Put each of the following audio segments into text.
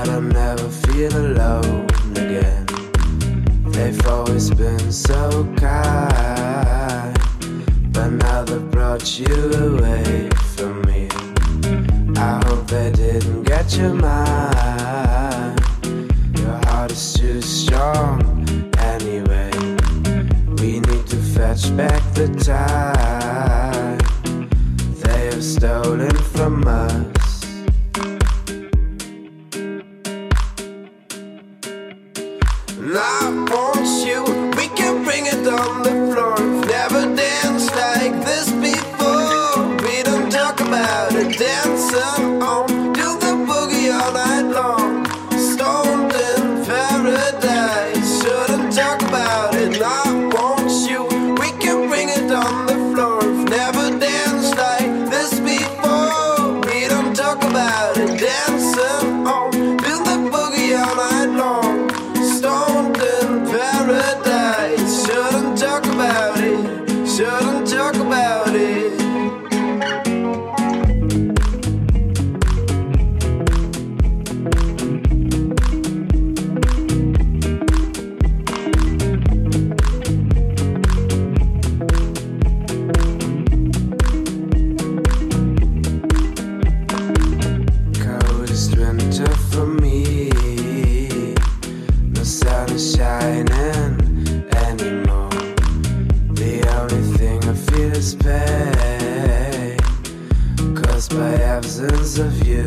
that I'll never feel alone again. They've always been so kind, but now they've brought you away from me. I hope they didn't get your mind. Your heart is too strong anyway. We need to fetch back the time they have stolen from us. And I want you, we can bring it on the floor. We've never danced like this before. We don't talk about it, dancing on, do the boogie all night long. Stoned in paradise, shouldn't talk about it. And I want you, we can bring it on the floor. We've never danced like this before. We don't talk about it, dancing on, do the boogie all night long. Stoned in paradise, shouldn't talk about it, shouldn't talk about it. Coldest winter for me, no sun is shining anymore. The only thing I feel is pain, caused by absence of you.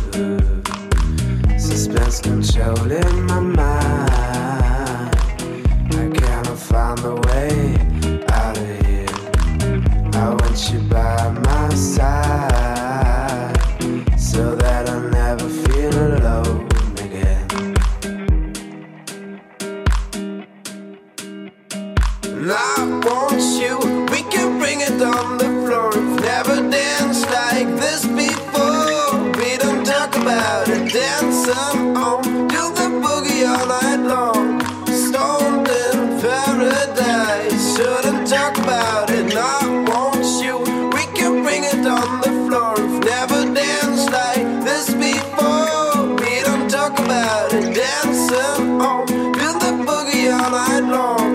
Suspense controlling my mind. I cannot find the way out of here. I want you by my side, so that I'll never feel alone again. And I want you, we can bring it on the floor. We've never danced like this before. We don't talk about it, dancing on, do the boogie all night long. Stoned in paradise, shouldn't talk about it. And I want you, we can bring it on the floor. We've never danced like this before. We don't talk about it, dancing on, do the boogie all night long.